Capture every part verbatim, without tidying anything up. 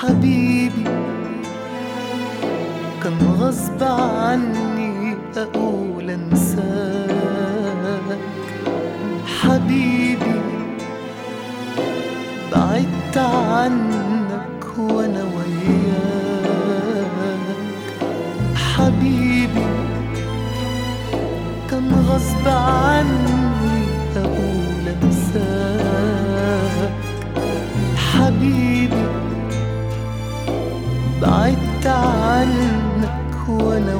حبيبي كان غصب عني أقول أنساك. حبيبي بعدت عنك وأنا وياك. حبيبي كان غصب عني أقول أنساك. حبيبي بعدت عنك وأنا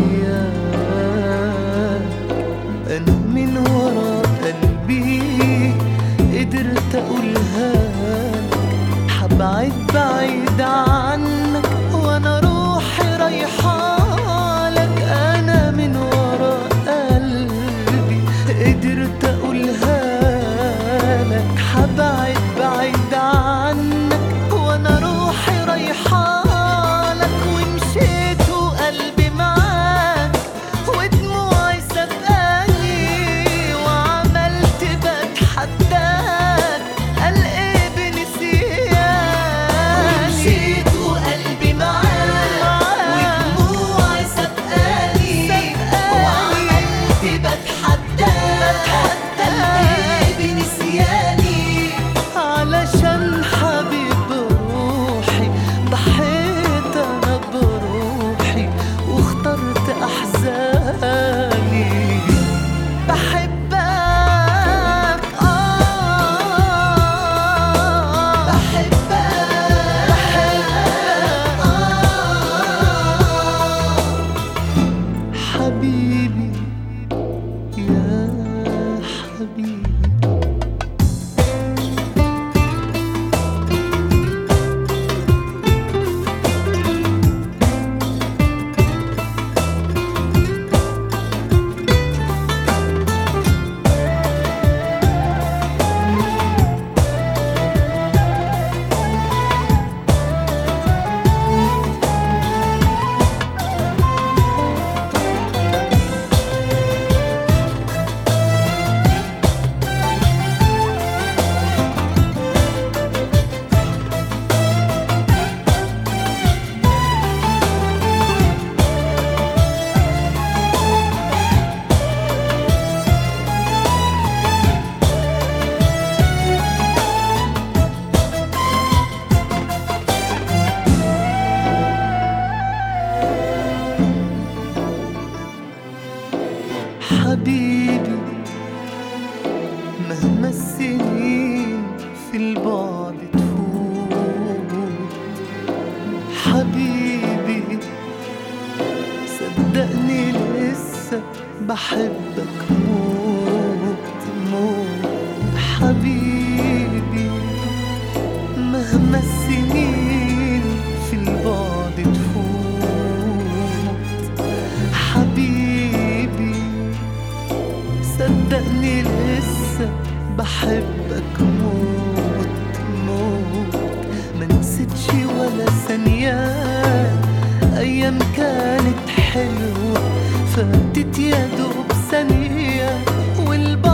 وياك. أنا من ورا قلبي قدرت أقولها لك، حبعد بعيد عنك وأنا روحي رايحالك. أنا من ورا قلبي قدرت أقولها لك، حبعد بعيد عنك وأنا روحي رايحالك. حبيبي يا حبيبي حبيبي مهما السنين في البعد تفوت. حبيبي صدقني لسه بحبك موت موت. حبيبي مهما السنين في البعد تفوت. حبيبي صدقني لسه بحبك موت موت. ما نسيتش ولا ثانية أيام كانت حلوة، فاتت يا دوب ثانية والبعد